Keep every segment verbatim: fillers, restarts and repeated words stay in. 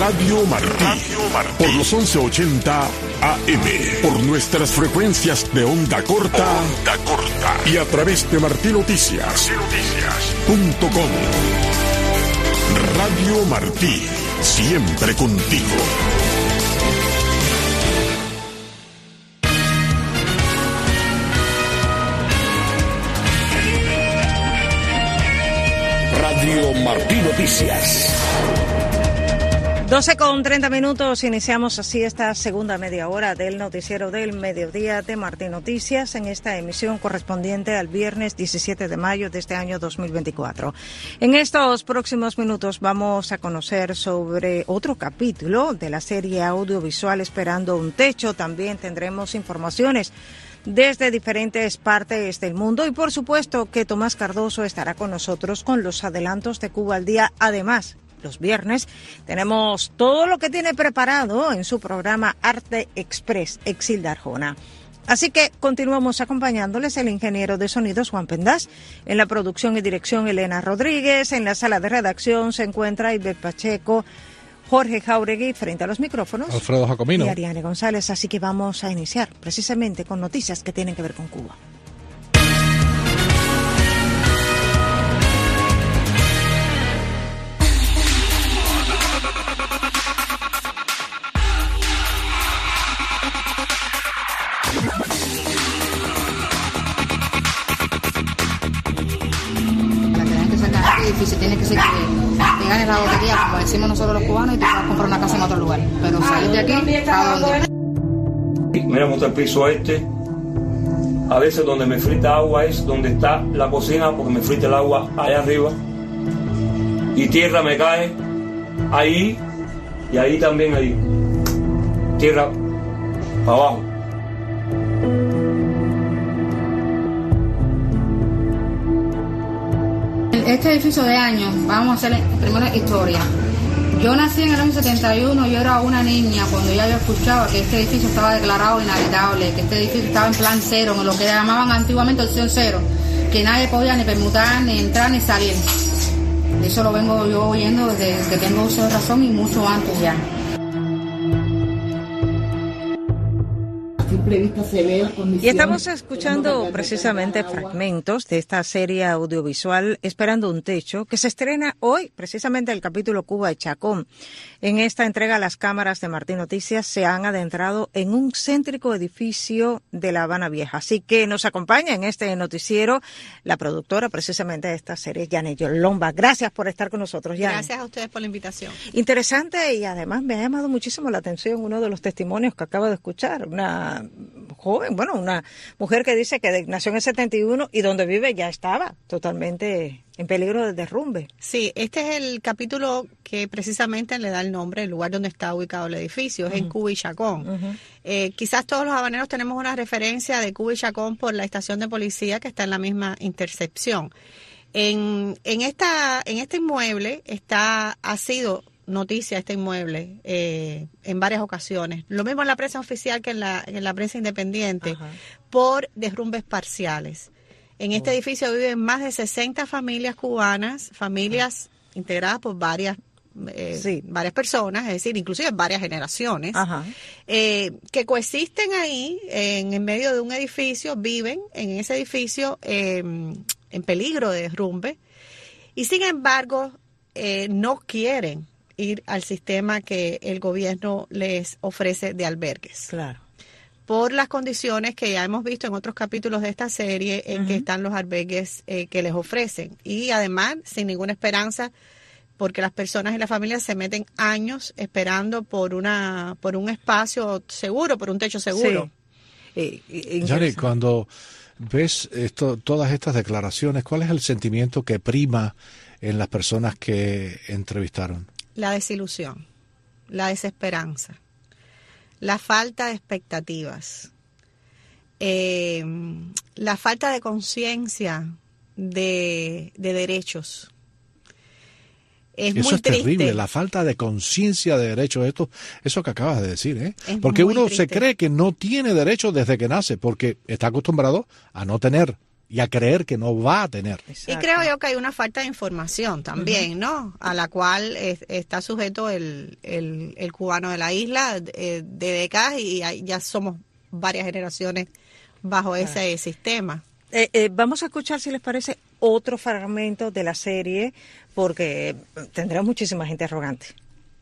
Radio Martí, Radio Martí, por los once ochenta A M, por nuestras frecuencias de onda corta, onda corta y a través de martinoticias punto com. Radio Martí, siempre contigo. Radio Martí Noticias. doce con treinta minutos, iniciamos así esta segunda media hora del noticiero del mediodía de Martí Noticias en esta emisión correspondiente al viernes diecisiete de mayo de este año dos mil veinticuatro. En estos próximos minutos vamos a conocer sobre otro capítulo de la serie audiovisual Esperando un Techo. También tendremos informaciones desde diferentes partes del mundo y por supuesto que Tomás Cardoso estará con nosotros con los adelantos de Cuba al día. Además, los viernes tenemos todo lo que tiene preparado en su programa Arte Express, Exilda Arjona. Así que continuamos acompañándoles el ingeniero de sonidos Juan Pendas, en la producción y dirección Elena Rodríguez, en la sala de redacción se encuentra Ivette Pacheco, Jorge Jauregui frente a los micrófonos, Alfredo Jacomino y Ariane González. Así que vamos a iniciar precisamente con noticias que tienen que ver con Cuba. Difícil, tiene que ser que te ganes la lotería, como decimos nosotros los cubanos, y te vas a comprar una casa en otro lugar. Pero salir de aquí, ¿a dónde? Mira cómo está el piso este. A veces donde me frita agua es donde está la cocina, porque me frita el agua allá arriba. Y tierra me cae ahí y ahí también ahí. Tierra para abajo. Este edificio de años, vamos a hacer primero historia. Yo nací en el año setenta y uno, yo era una niña cuando ya yo escuchaba que este edificio estaba declarado inhabitable, que este edificio estaba en plan cero, en lo que llamaban antiguamente opción cero, que nadie podía ni permutar, ni entrar, ni salir. Eso lo vengo yo oyendo desde que tengo uso de razón y mucho antes ya. Y estamos escuchando precisamente fragmentos de esta serie audiovisual Esperando un Techo, que se estrena hoy, precisamente el capítulo Cuba y Chacón. En esta entrega, las cámaras de Martí Noticias se han adentrado en un céntrico edificio de La Habana Vieja. Así que nos acompaña en este noticiero la productora precisamente de esta serie, Yanet Lomba. Gracias por estar con nosotros, Yanet. Gracias a ustedes por la invitación. Interesante, y además me ha llamado muchísimo la atención uno de los testimonios que acabo de escuchar. Una joven, bueno, una mujer que dice que nació en el setenta y uno y donde vive ya estaba totalmente en peligro de derrumbe. Sí, este es el capítulo que precisamente le da el nombre, el lugar donde está ubicado el edificio, es uh-huh. en Cuba y Chacón. Uh-huh. Eh, quizás todos los habaneros tenemos una referencia de Cuba y Chacón por la estación de policía que está en la misma intercepción. En, en, esta, en este inmueble está, ha sido noticia este inmueble eh, en varias ocasiones. Lo mismo en la prensa oficial que en la, en la prensa independiente. Ajá. Por derrumbes parciales. En este oh. edificio viven más de sesenta familias cubanas, familias Ajá. integradas por varias eh, sí. varias personas, es decir, inclusive varias generaciones, eh, que coexisten ahí en, en medio de un edificio, viven en ese edificio eh, en peligro de derrumbe y sin embargo eh, no quieren ir al sistema que el gobierno les ofrece de albergues. Claro. Por las condiciones que ya hemos visto en otros capítulos de esta serie en uh-huh. que están los albergues eh, que les ofrecen. Y además, sin ninguna esperanza, porque las personas y las familias se meten años esperando por una por un espacio seguro, por un techo seguro. Sí. Yanet, cuando ves esto, todas estas declaraciones, ¿cuál es el sentimiento que prima en las personas que entrevistaron? La desilusión, la desesperanza, la falta de expectativas, eh, la falta de conciencia de, de derechos. Es eso muy es triste. Terrible, la falta de conciencia de derechos, esto, eso que acabas de decir, ¿eh? Es porque uno triste. se cree que no tiene derechos desde que nace, porque está acostumbrado a no tener. y a creer que no va a tener. Exacto. Y creo yo que hay una falta de información también, uh-huh. ¿no? A la cual es, está sujeto el, el, el cubano de la isla de, de décadas y ya somos varias generaciones bajo claro. ese sistema. Eh, eh, vamos a escuchar, si les parece, otro fragmento de la serie, porque tendrá muchísimas interrogantes.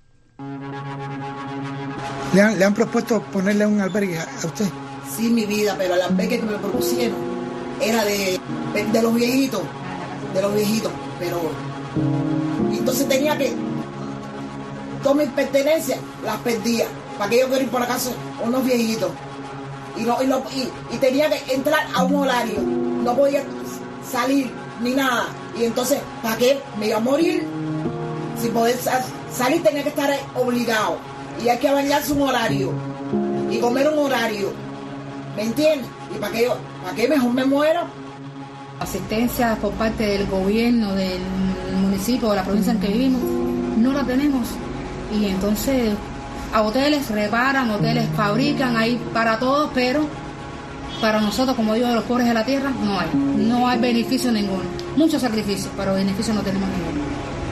¿Le han, ¿Le han propuesto ponerle un albergue a usted? Sí, mi vida, pero el albergue que me propusieron era de, de, de los viejitos, de los viejitos, pero entonces tenía que, todas mis pertenencias las perdía, para que yo quiera ir por la casa unos viejitos. Y, no, y, no, y, y tenía que entrar a un horario, no podía salir ni nada, y entonces, ¿para qué? Me iba a morir. Sin poder salir tenía que estar obligado, y hay que bañarse un horario y comer un horario, ¿me entiendes? ¿Y para qué, para qué mejor me muero? Asistencia por parte del gobierno, del municipio, de la provincia en que vivimos, no la tenemos, y entonces a hoteles reparan, hoteles fabrican, hay para todos, pero para nosotros, como digo, de los pobres de la tierra, no hay. No hay beneficio ninguno. Muchos sacrificios, pero beneficio no tenemos ninguno.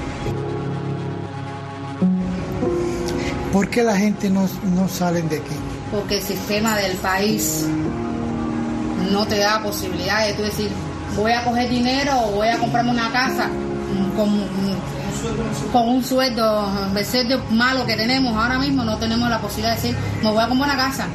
¿Por qué la gente no, no sale de aquí? Porque el sistema del país no te da posibilidad de tú decir, voy a coger dinero o voy a comprarme una casa con... con un sueldo, el sueldo malo que tenemos ahora mismo, no tenemos la posibilidad de decir, me voy a comprar una casa.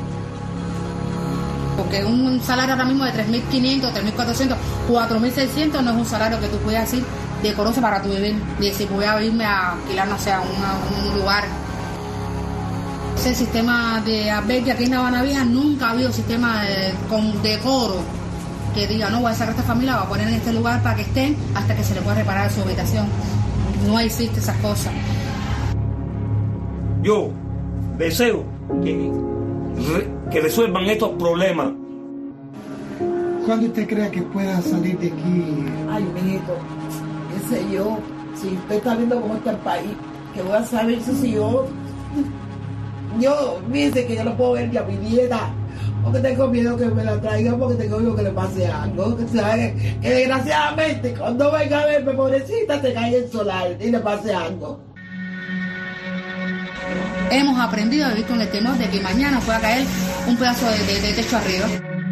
Porque un salario ahora mismo de tres mil quinientos, tres mil cuatrocientos, cuatro mil seiscientos no es un salario que tú puedas decir decoroso para tu vivir. Y decir, voy a irme a alquilar, no sé, a un lugar. Ese sistema de albergue aquí en La Habana Vieja, nunca ha habido sistema de, con decoro que diga, no, voy a sacar a esta familia, voy a poner en este lugar para que estén hasta que se le pueda reparar su habitación. No existe esas cosas. Yo deseo que, re, que resuelvan estos problemas. ¿Cuándo usted cree que pueda salir de aquí? Ay, mijito, qué sé yo, si usted está viendo cómo está el país, que voy a saber si yo, yo, dice que yo no puedo ver ya mi nieta, porque tengo miedo que me la traigan, porque tengo miedo que le pase algo, que, ¿sabe? Que desgraciadamente cuando venga a verme, pobrecita, se cae el solar y le pase algo. Hemos aprendido a vivir con el temor de que mañana pueda caer un pedazo de, de, de techo arriba.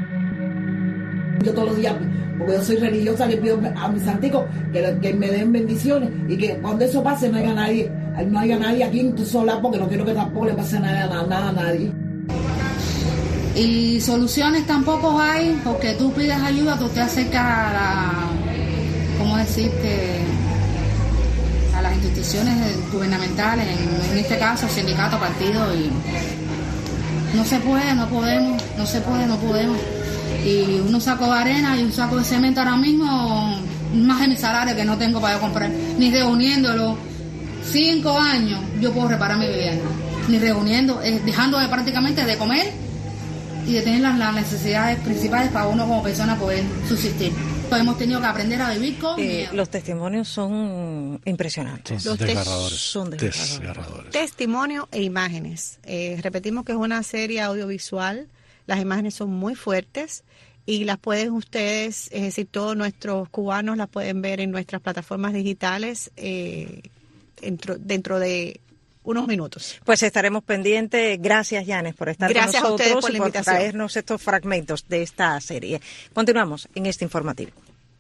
Yo todos los días, porque yo soy religiosa, le pido a mis santicos que, que me den bendiciones y que cuando eso pase no haya nadie, no haya nadie aquí en tu solar, porque no quiero que tampoco le pase nada, nada a nadie. Y soluciones tampoco hay, porque tú pides ayuda, tú te acercas a la, ¿cómo decirte? A las instituciones gubernamentales, en, en este caso sindicato, partido, y no se puede, no podemos, no se puede, no podemos. Y un saco de arena y un saco de cemento ahora mismo, más de mi salario que no tengo para yo comprar, ni reuniéndolo, cinco años yo puedo reparar mi vivienda, ni reuniendo, eh, dejando de prácticamente de comer y de tener las, las necesidades principales para uno como persona poder subsistir. Hemos tenido que aprender a vivir con eh, los testimonios son impresionantes. Son los desgarradores. Son desgarradores. desgarradores. Testimonio e imágenes. Eh, repetimos que es una serie audiovisual. Las imágenes son muy fuertes y las pueden ustedes, es decir, todos nuestros cubanos las pueden ver en nuestras plataformas digitales eh, dentro, dentro de unos minutos. Pues estaremos pendientes. Gracias, Yanes, por estar Gracias con nosotros a ustedes por la y por invitación. traernos estos fragmentos de esta serie. Continuamos en este informativo.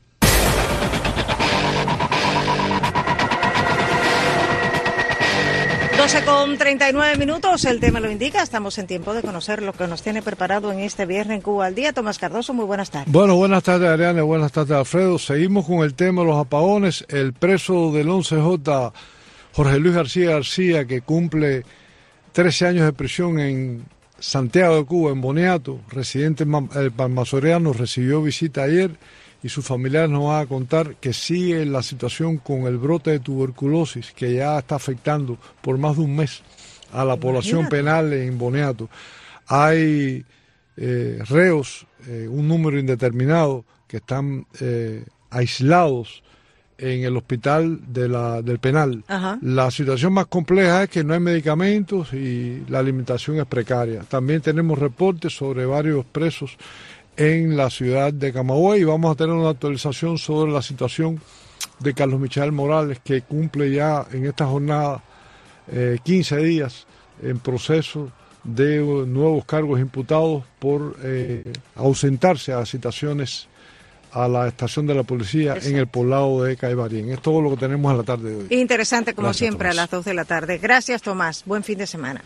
doce con treinta y nueve minutos, el tema lo indica, estamos en tiempo de conocer lo que nos tiene preparado en este viernes en Cuba al Día. Tomás Cardoso, muy buenas tardes. Bueno, buenas tardes, Ariane, buenas tardes, Alfredo. Seguimos con el tema de los apagones. El preso del once J, Jorge Luis García García, que cumple trece años de prisión en Santiago de Cuba, en Boniato, residente palmasoreano, recibió visita ayer y sus familiares nos van a contar que sigue la situación con el brote de tuberculosis que ya está afectando por más de un mes a la población penal en Boniato. Hay eh, reos, eh, un número indeterminado, que están eh, aislados en el hospital de la, del penal. Ajá. La situación más compleja es que no hay medicamentos y la alimentación es precaria. También tenemos reportes sobre varios presos en la ciudad de Camagüey. Y vamos a tener una actualización sobre la situación de Carlos Michael Morales, que cumple ya en esta jornada eh, quince días en proceso de nuevos cargos imputados por eh, ausentarse a citaciones a la estación de la policía. Exacto. En el poblado de Caibarien. Es todo lo que tenemos a la tarde de hoy. Interesante, como Gracias, siempre, Tomás. a las dos de la tarde. Gracias, Tomás. Buen fin de semana.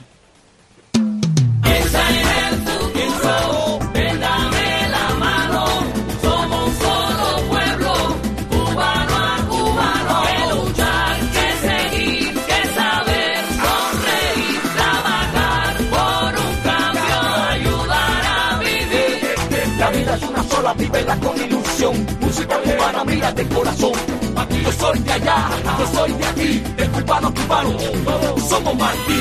Vívela con ilusión, música cubana, mira de corazón. Aquí yo soy de allá, yo soy de aquí, de cubano a cubano, somos Martí.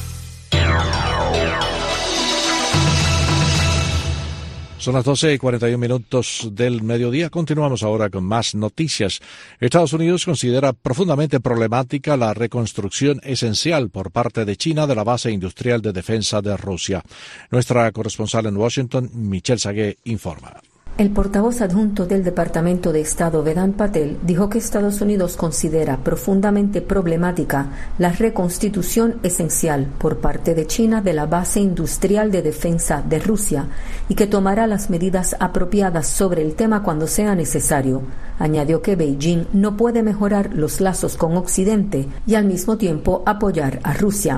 Son las doce y cuarenta y un minutos del mediodía. Continuamos ahora con más noticias. Estados Unidos considera profundamente problemática la reconstrucción esencial por parte de China de la base industrial de defensa de Rusia. Nuestra corresponsal en Washington, Michelle Sagué, informa. El portavoz adjunto del Departamento de Estado, Vedant Patel, dijo que Estados Unidos considera profundamente problemática la reconstitución esencial por parte de China de la base industrial de defensa de Rusia y que tomará las medidas apropiadas sobre el tema cuando sea necesario. Añadió que Beijing no puede mejorar los lazos con Occidente y al mismo tiempo apoyar a Rusia.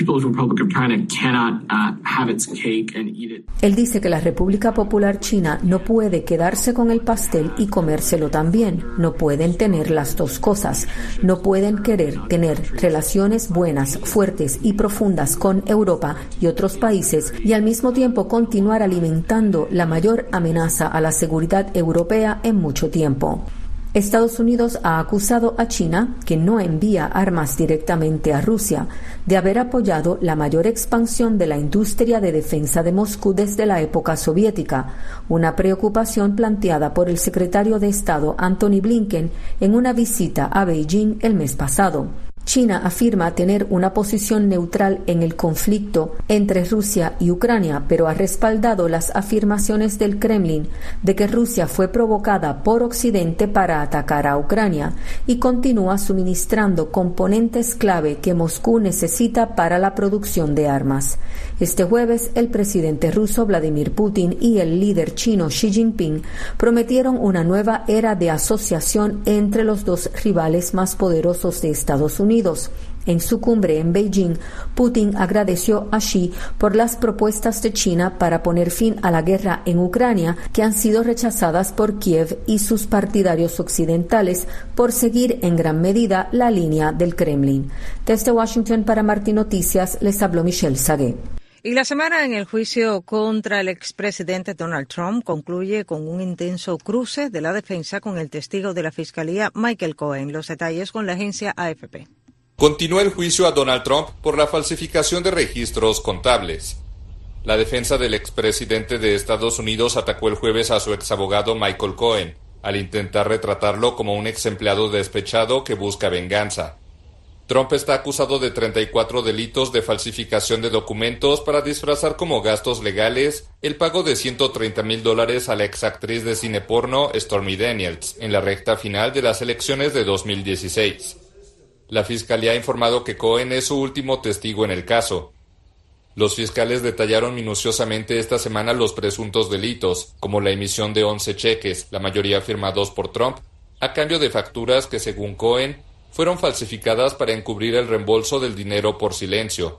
Él dice que la República Popular China no puede puede quedarse con el pastel y comérselo también. No pueden tener las dos cosas. No pueden querer tener relaciones buenas, fuertes y profundas con Europa y otros países y al mismo tiempo continuar alimentando la mayor amenaza a la seguridad europea en mucho tiempo. Estados Unidos ha acusado a China, que no envía armas directamente a Rusia, de haber apoyado la mayor expansión de la industria de defensa de Moscú desde la época soviética, una preocupación planteada por el secretario de Estado Antony Blinken en una visita a Beijing el mes pasado. China afirma tener una posición neutral en el conflicto entre Rusia y Ucrania, pero ha respaldado las afirmaciones del Kremlin de que Rusia fue provocada por Occidente para atacar a Ucrania y continúa suministrando componentes clave que Moscú necesita para la producción de armas. Este jueves, el presidente ruso Vladimir Putin y el líder chino Xi Jinping prometieron una nueva era de asociación entre los dos rivales más poderosos de Estados Unidos. En su cumbre en Beijing, Putin agradeció a Xi por las propuestas de China para poner fin a la guerra en Ucrania, que han sido rechazadas por Kiev y sus partidarios occidentales por seguir en gran medida la línea del Kremlin. Desde Washington para Martí Noticias les habló Michelle Sagué. Y la semana en el juicio contra el expresidente Donald Trump concluye con un intenso cruce de la defensa con el testigo de la Fiscalía Michael Cohen. Los detalles con la agencia A F P. Continúa el juicio a Donald Trump por la falsificación de registros contables. La defensa del expresidente de Estados Unidos atacó el jueves a su exabogado Michael Cohen, al intentar retratarlo como un ex empleado despechado que busca venganza. Trump está acusado de treinta y cuatro delitos de falsificación de documentos para disfrazar como gastos legales el pago de ciento treinta mil dólares a la exactriz de cine porno Stormy Daniels en la recta final de las elecciones de dos mil dieciséis. La fiscalía ha informado que Cohen es su último testigo en el caso. Los fiscales detallaron minuciosamente esta semana los presuntos delitos, como la emisión de once cheques, la mayoría firmados por Trump, a cambio de facturas que, según Cohen, fueron falsificadas para encubrir el reembolso del dinero por silencio.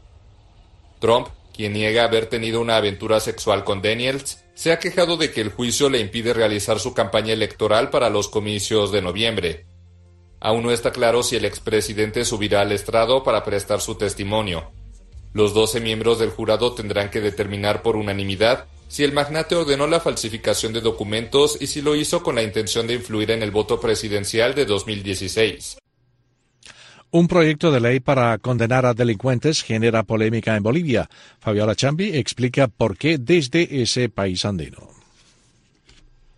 Trump, quien niega haber tenido una aventura sexual con Daniels, se ha quejado de que el juicio le impide realizar su campaña electoral para los comicios de noviembre. Aún no está claro si el expresidente subirá al estrado para prestar su testimonio. Los doce miembros del jurado tendrán que determinar por unanimidad si el magnate ordenó la falsificación de documentos y si lo hizo con la intención de influir en el voto presidencial de dos mil dieciséis. Un proyecto de ley para condenar a delincuentes genera polémica en Bolivia. Fabiola Chambi explica por qué desde ese país andino.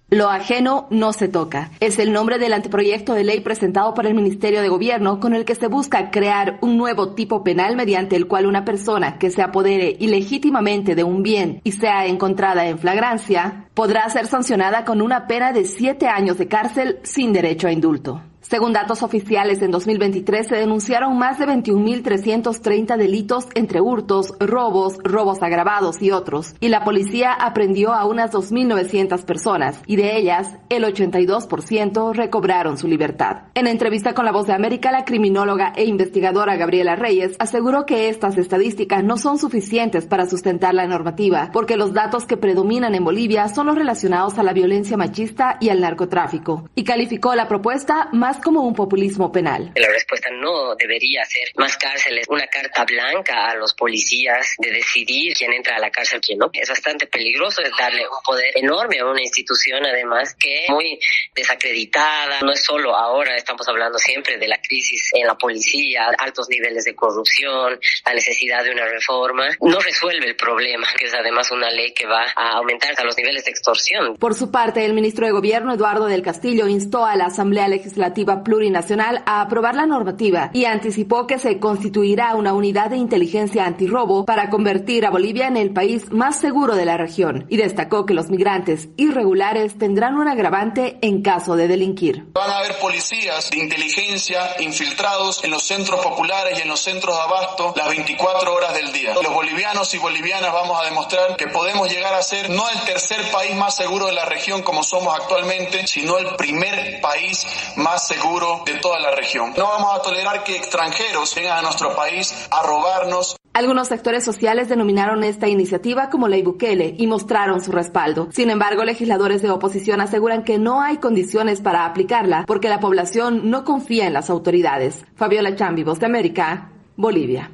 Lo ajeno no se toca. Es el nombre del anteproyecto de ley presentado por el Ministerio de Gobierno con el que se busca crear un nuevo tipo penal mediante el cual una persona que se apodere ilegítimamente de un bien y sea encontrada en flagrancia podrá ser sancionada con una pena de siete años de cárcel sin derecho a indulto. Según datos oficiales, en dos mil veintitrés se denunciaron más de veintiún mil trescientos treinta delitos entre hurtos, robos, robos agravados y otros, y la policía aprendió a unas dos mil novecientas personas, y de ellas, el ochenta y dos por ciento recobraron su libertad. En entrevista con La Voz de América, la criminóloga e investigadora Gabriela Reyes aseguró que estas estadísticas no son suficientes para sustentar la normativa, porque los datos que predominan en Bolivia son los relacionados a la violencia machista y al narcotráfico, y calificó la propuesta más como un populismo penal. La respuesta no debería ser más cárceles, una carta blanca a los policías de decidir quién entra a la cárcel, quién no. Es bastante peligroso, es darle un poder enorme a una institución, además, que es muy desacreditada. No es solo ahora, estamos hablando siempre de la crisis en la policía, altos niveles de corrupción, la necesidad de una reforma. No resuelve el problema, que es además una ley que va a aumentar a los niveles de extorsión. Por su parte, el ministro de Gobierno, Eduardo del Castillo, instó a la Asamblea Legislativa Plurinacional a aprobar la normativa y anticipó que se constituirá una unidad de inteligencia antirrobo para convertir a Bolivia en el país más seguro de la región, y destacó que los migrantes irregulares tendrán un agravante en caso de delinquir. Van a haber policías de inteligencia infiltrados en los centros populares y en los centros de abasto las veinticuatro horas del día. Los bolivianos y bolivianas vamos a demostrar que podemos llegar a ser no el tercer país más seguro de la región como somos actualmente, sino el primer país más seguro seguro de toda la región. No vamos a tolerar que extranjeros vengan a nuestro país a robarnos. Algunos sectores sociales denominaron esta iniciativa como Ley Bukele y mostraron su respaldo. Sin embargo, legisladores de oposición aseguran que no hay condiciones para aplicarla porque la población no confía en las autoridades. Fabiola Chambi, Voz de América, Bolivia.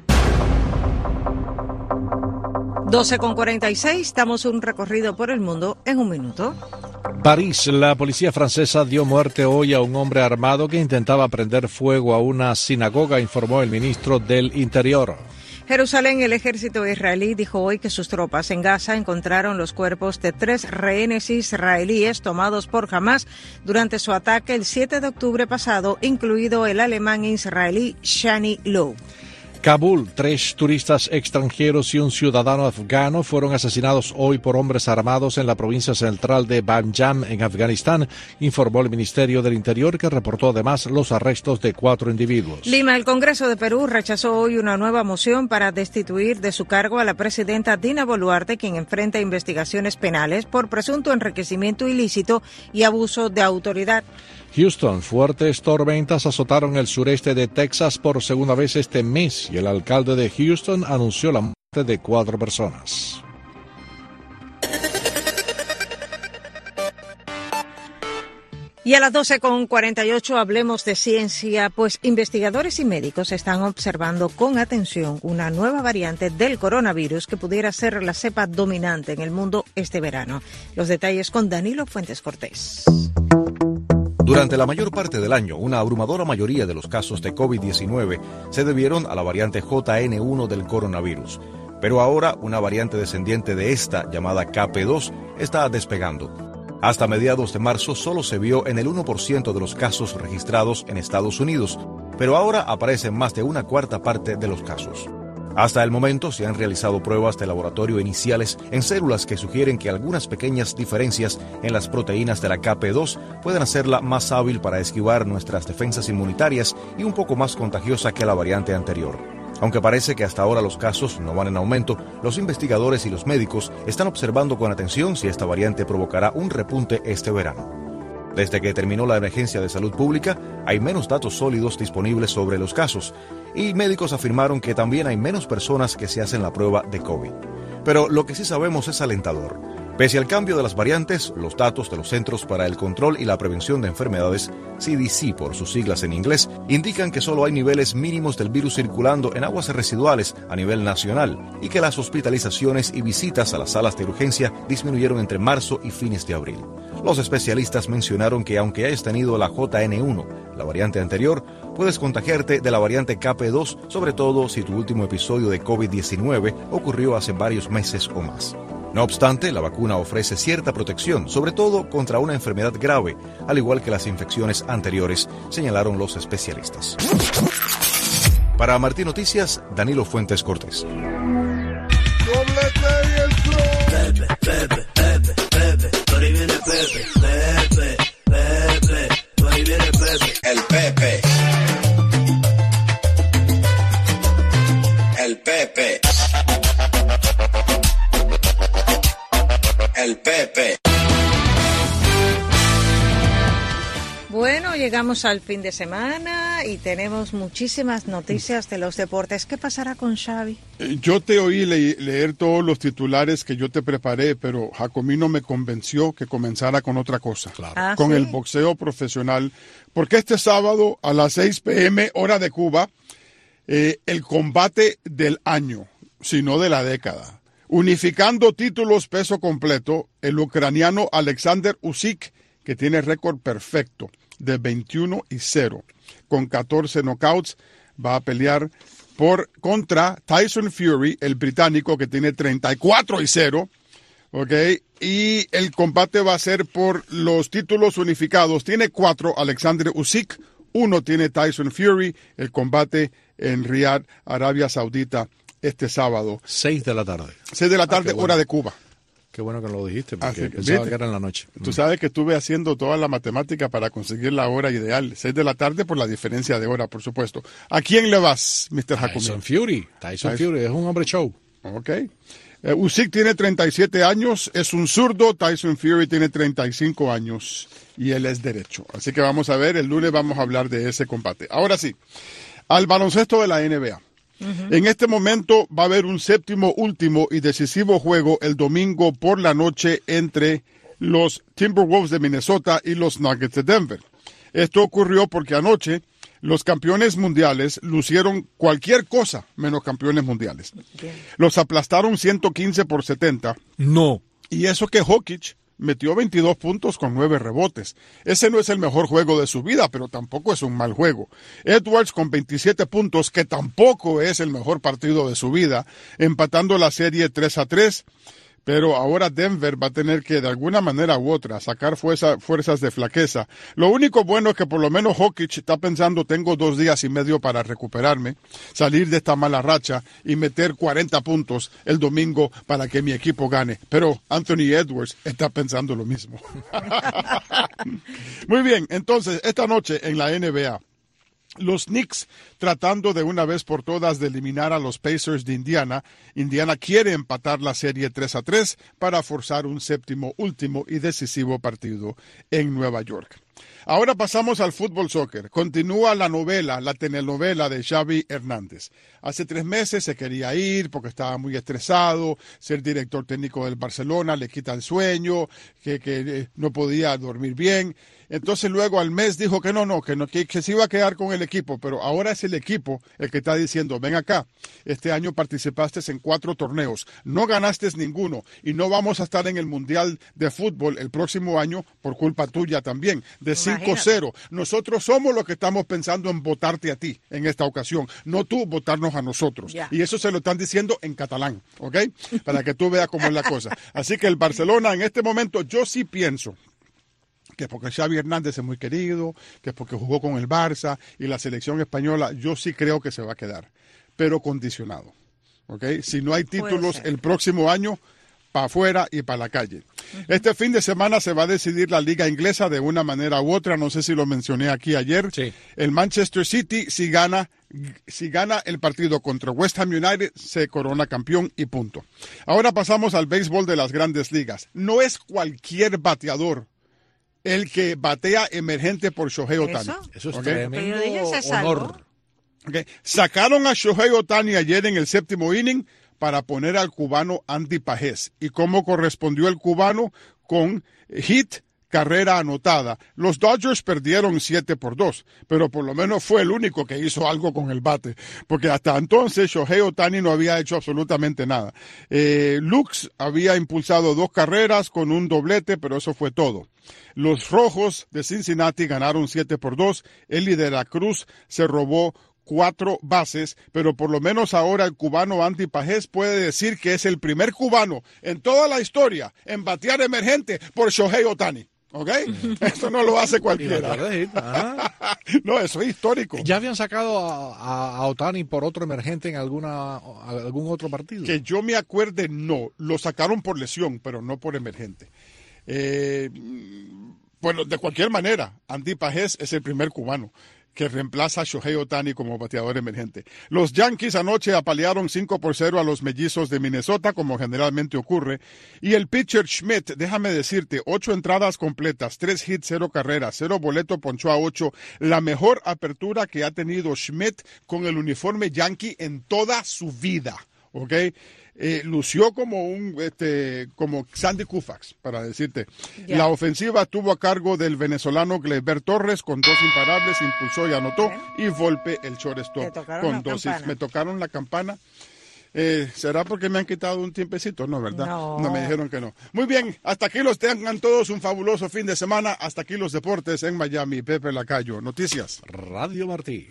doce con cuarenta y seis, damos un recorrido por el mundo en un minuto. París, la policía francesa dio muerte hoy a un hombre armado que intentaba prender fuego a una sinagoga, informó el ministro del Interior. Jerusalén, el ejército israelí dijo hoy que sus tropas en Gaza encontraron los cuerpos de tres rehenes israelíes tomados por Hamás durante su ataque el siete de octubre pasado, incluido el alemán israelí Shani Low. Kabul, tres turistas extranjeros y un ciudadano afgano fueron asesinados hoy por hombres armados en la provincia central de Banjam, en Afganistán, informó el Ministerio del Interior, que reportó además los arrestos de cuatro individuos. Lima, el Congreso de Perú rechazó hoy una nueva moción para destituir de su cargo a la presidenta Dina Boluarte, quien enfrenta investigaciones penales por presunto enriquecimiento ilícito y abuso de autoridad. Houston, fuertes tormentas azotaron el sureste de Texas por segunda vez este mes y el alcalde de Houston anunció la muerte de cuatro personas. Y a las doce con cuarenta y ocho hablemos de ciencia, pues investigadores y médicos están observando con atención una nueva variante del coronavirus que pudiera ser la cepa dominante en el mundo este verano. Los detalles con Danilo Fuentes Cortés. Durante la mayor parte del año, una abrumadora mayoría de los casos de COVID diecinueve se debieron a la variante J N uno del coronavirus. Pero ahora una variante descendiente de esta, llamada K P dos, está despegando. Hasta mediados de marzo solo se vio en el uno por ciento de los casos registrados en Estados Unidos, pero ahora aparece en más de una cuarta parte de los casos. Hasta el momento se han realizado pruebas de laboratorio iniciales en células que sugieren que algunas pequeñas diferencias en las proteínas de la K P dos pueden hacerla más hábil para esquivar nuestras defensas inmunitarias y un poco más contagiosa que la variante anterior. Aunque parece que hasta ahora los casos no van en aumento, los investigadores y los médicos están observando con atención si esta variante provocará un repunte este verano. Desde que terminó la emergencia de salud pública, hay menos datos sólidos disponibles sobre los casos, y médicos afirmaron que también hay menos personas que se hacen la prueba de COVID. Pero lo que sí sabemos es alentador. Pese al cambio de las variantes, los datos de los Centros para el Control y la Prevención de Enfermedades, C D C por sus siglas en inglés, indican que solo hay niveles mínimos del virus circulando en aguas residuales a nivel nacional y que las hospitalizaciones y visitas a las salas de urgencia disminuyeron entre marzo y fines de abril. Los especialistas mencionaron que aunque hayas tenido la J N uno, la variante anterior, puedes contagiarte de la variante K P dos, sobre todo si tu último episodio de COVID diecinueve ocurrió hace varios meses o más. No obstante, la vacuna ofrece cierta protección, sobre todo contra una enfermedad grave, al igual que las infecciones anteriores, señalaron los especialistas. Para Martín Noticias, Danilo Fuentes Cortés. Pepe, Pepe, Pepe, Pepe, por ahí viene Pepe, Pepe, Pepe, por ahí viene Pepe. El Pepe. El Pepe. El Pepe. Bueno, llegamos al fin de semana y tenemos muchísimas noticias de los deportes. ¿Qué pasará con Xavi? Yo te oí le- leer todos los titulares que yo te preparé, pero Jacomino me convenció que comenzara con otra cosa, claro. Ah, con ¿sí? el boxeo profesional, porque este sábado a las seis pe eme hora de Cuba, eh, el combate del año, si no de la década. Unificando títulos peso completo, el ucraniano Alexander Usyk, que tiene récord perfecto de veintiuno y cero, con catorce knockouts, va a pelear por contra Tyson Fury, el británico, que tiene treinta y cuatro y cero, ¿ok? Y el combate va a ser por los títulos unificados. Tiene cuatro Alexander Usyk, uno tiene Tyson Fury, el combate en Riyadh, Arabia Saudita, este sábado. Seis de la tarde. Seis de la tarde, Ah, qué bueno. hora de Cuba. Qué bueno que lo dijiste, porque Así que, pensaba ¿viste? que era en la noche. Tú Mm. sabes que estuve haciendo toda la matemática para conseguir la hora ideal. Seis de la tarde por la diferencia de hora, por supuesto. ¿A quién le vas, mister Jacomino? Tyson Fury. Tyson Tyson. Fury es un hombre show. Ok. Eh, Usyk tiene treinta y siete años, es un zurdo. Tyson Fury tiene treinta y cinco años y él es derecho. Así que vamos a ver, el lunes vamos a hablar de ese combate. Ahora sí, al baloncesto de la N B A. En este momento va a haber un séptimo, último y decisivo juego el domingo por la noche entre los Timberwolves de Minnesota y los Nuggets de Denver. Esto ocurrió porque anoche los campeones mundiales lucieron cualquier cosa menos campeones mundiales. Los aplastaron ciento quince por setenta. No. Y eso que Jokic metió veintidós puntos con nueve rebotes. Ese no es el mejor juego de su vida, pero tampoco es un mal juego. Edwards con veintisiete puntos, que tampoco es el mejor partido de su vida, empatando la serie tres a tres. Pero ahora Denver va a tener que, de alguna manera u otra, sacar fuerza, fuerzas de flaqueza. Lo único bueno es que por lo menos Jokic está pensando, tengo dos días y medio para recuperarme, salir de esta mala racha y meter cuarenta puntos el domingo para que mi equipo gane. Pero Anthony Edwards está pensando lo mismo. Muy bien, entonces, esta noche en la N B A, los Knicks tratando de una vez por todas de eliminar a los Pacers de Indiana. Indiana quiere empatar la serie tres a tres para forzar un séptimo, último y decisivo partido en Nueva York. Ahora pasamos al fútbol soccer. Continúa la novela, la telenovela de Xavi Hernández. Hace tres meses se quería ir porque estaba muy estresado, ser director técnico del Barcelona le quita el sueño, que, que eh, no podía dormir bien. Entonces luego al mes dijo que no, no, que, no que, que se iba a quedar con el equipo, pero ahora es el equipo el que está diciendo, ven acá, este año participaste en cuatro torneos, no ganaste ninguno y no vamos a estar en el Mundial de Fútbol el próximo año por culpa tuya también, de cinco cero. Nosotros somos los que estamos pensando en votarte a ti en esta ocasión, no tú votarnos a nosotros. Ya. Y eso se lo están diciendo en catalán, ¿ok? Para que tú veas cómo es la cosa. Así que el Barcelona en este momento yo sí pienso que porque Xavi Hernández es muy querido, que es porque jugó con el Barça y la selección española, yo sí creo que se va a quedar, pero condicionado, ¿ok? Si no hay títulos el próximo año, para afuera y para la calle. Uh-huh. Este fin de semana se va a decidir la liga inglesa de una manera u otra, no sé si lo mencioné aquí ayer. Sí. El Manchester City, si gana, si gana el partido contra West Ham United, se corona campeón y punto. Ahora pasamos al béisbol de las grandes ligas. No es cualquier bateador el que batea emergente por Shohei Ohtani. Eso, Eso es ¿okay? tremendo honor. Okay. Sacaron a Shohei Ohtani ayer en el séptimo inning para poner al cubano Andy Pajés. ¿Y cómo correspondió el cubano? Con hit, carrera anotada. Los Dodgers perdieron siete por dos, pero por lo menos fue el único que hizo algo con el bate, porque hasta entonces Shohei Ohtani no había hecho absolutamente nada. Eh, Lux había impulsado dos carreras con un doblete, pero eso fue todo. Los Rojos de Cincinnati ganaron siete por dos. Eli de la Cruz se robó cuatro bases, pero por lo menos ahora el cubano Andy Pajés puede decir que es el primer cubano en toda la historia en batear emergente por Shohei Ohtani. ¿Ok? Esto no lo hace cualquiera. No, eso es histórico. ¿Ya habían sacado a, a, a Ohtani por otro emergente en alguna algún otro partido? Que yo me acuerde, no. Lo sacaron por lesión, pero no por emergente. Eh, bueno, de cualquier manera, Andy Pajés es el primer cubano que reemplaza a Shohei Ohtani como bateador emergente. Los Yankees anoche apalearon cinco por cero a los Mellizos de Minnesota, como generalmente ocurre, y el pitcher Schmidt, déjame decirte, ocho entradas completas, tres hits, cero carreras, cero boleto, ponchó a ocho, la mejor apertura que ha tenido Schmidt con el uniforme Yankee en toda su vida, ¿ok? Eh, lució como un este como Sandy Koufax, para decirte. Yeah. La ofensiva estuvo a cargo del venezolano Gleyber Torres con dos imparables, impulsó y anotó, ¿Eh? y Volpe el shortstop con dos. Me tocaron la campana. Eh, ¿Será porque me han quitado un tiempecito? No, ¿verdad? No. No, me dijeron que no. Muy bien, hasta aquí los tengan todos un fabuloso fin de semana. Hasta aquí los deportes en Miami. Pepe Lacayo, Noticias Radio Martí.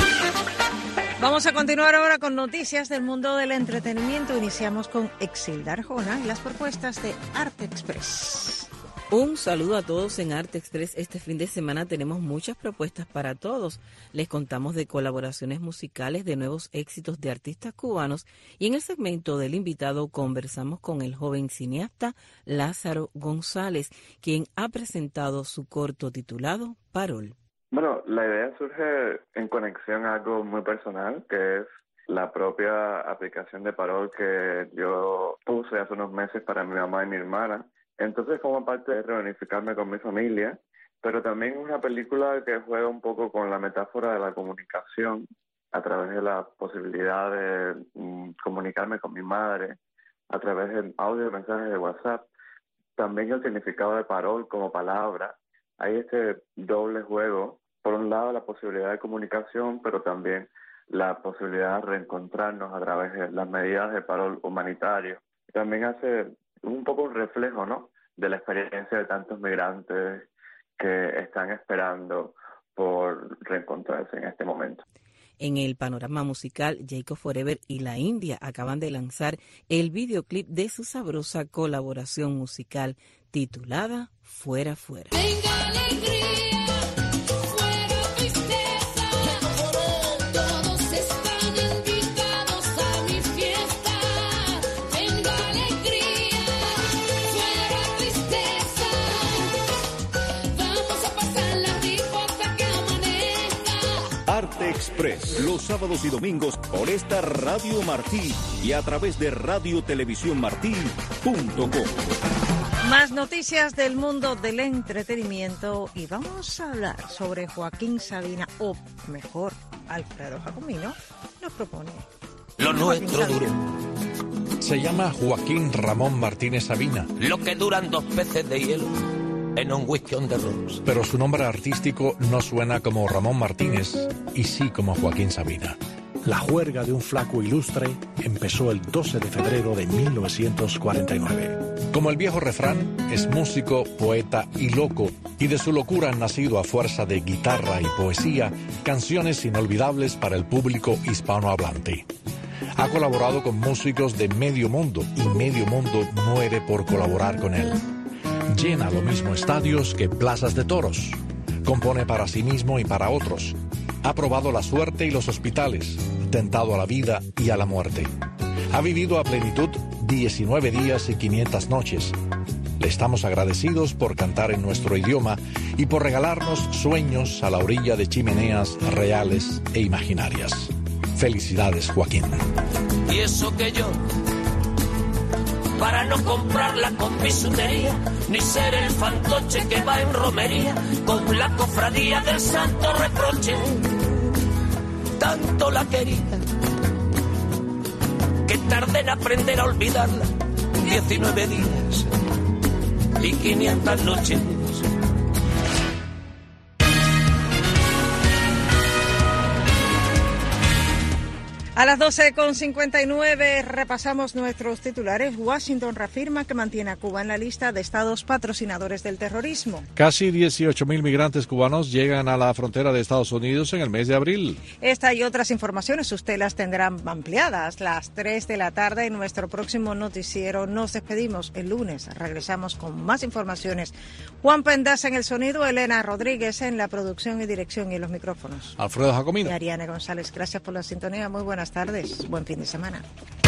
Vamos a continuar ahora con noticias del mundo del entretenimiento. Iniciamos con Exilda Arjona y las propuestas de Arte Express. Un saludo a todos en Arte Express. Este fin de semana tenemos muchas propuestas para todos. Les contamos de colaboraciones musicales de nuevos éxitos de artistas cubanos y en el segmento del invitado conversamos con el joven cineasta Lázaro González, quien ha presentado su corto titulado Parol. Bueno, la idea surge en conexión a algo muy personal, que es la propia aplicación de Parol que yo puse hace unos meses para mi mamá y mi hermana. Entonces, como parte de reunificarme con mi familia, pero también es una película que juega un poco con la metáfora de la comunicación a través de la posibilidad de mm, comunicarme con mi madre a través de audio y mensajes de WhatsApp. También el significado de Parol como palabra. Hay este doble juego, por un lado la posibilidad de comunicación, pero también la posibilidad de reencontrarnos a través de las medidas de Parol humanitario. También hace un poco un reflejo, ¿no?, de la experiencia de tantos migrantes que están esperando por reencontrarse en este momento. En el panorama musical, Jacob Forever y La India acaban de lanzar el videoclip de su sabrosa colaboración musical titulada Fuera Fuera. Venga alegría, fuera tristeza, todos están invitados a mi fiesta. Venga alegría, fuera tristeza, vamos a pasarla rico hasta que amanezca. Arte Express, los sábados y domingos por esta Radio Martí y a través de radio televisión martí punto com. Más noticias del mundo del entretenimiento y vamos a hablar sobre Joaquín Sabina, o mejor, Alfredo Jacomino nos propone. Lo nuestro duró. Se llama Joaquín Ramón Martínez Sabina. Lo que duran dos peces de hielo en un whisky on the rocks. Pero su nombre artístico no suena como Ramón Martínez y sí como Joaquín Sabina. La juerga de un flaco ilustre empezó el doce de febrero de mil novecientos cuarenta y nueve. Como el viejo refrán, es músico, poeta y loco, y de su locura han nacido a fuerza de guitarra y poesía canciones inolvidables para el público hispanohablante. Ha colaborado con músicos de medio mundo y medio mundo muere por colaborar con él. Llena lo mismo estadios que plazas de toros. Compone para sí mismo y para otros. Ha probado la suerte y los hospitales, tentado a la vida y a la muerte. Ha vivido a plenitud diecinueve días y quinientas noches. Le estamos agradecidos por cantar en nuestro idioma y por regalarnos sueños a la orilla de chimeneas reales e imaginarias. Felicidades, Joaquín. Y eso que yo, para no comprarla con bisutería, ni ser el fantoche que va en romería con la cofradía del santo reproche, tanto la quería que tardé en aprender a olvidarla diecinueve días y quinientas noches. A las doce con cincuenta y nueve repasamos nuestros titulares. Washington reafirma que mantiene a Cuba en la lista de estados patrocinadores del terrorismo. Casi dieciocho mil migrantes cubanos llegan a la frontera de Estados Unidos en el mes de abril. Esta y otras informaciones usted las tendrá ampliadas las tres de la tarde en nuestro próximo noticiero. Nos despedimos el lunes. Regresamos con más informaciones. Juan Pendas en el sonido, Elena Rodríguez en la producción y dirección y en los micrófonos. Alfredo Jacomino. Y Ariane González. Gracias por la sintonía. Muy buenas tardes. Buen fin de semana.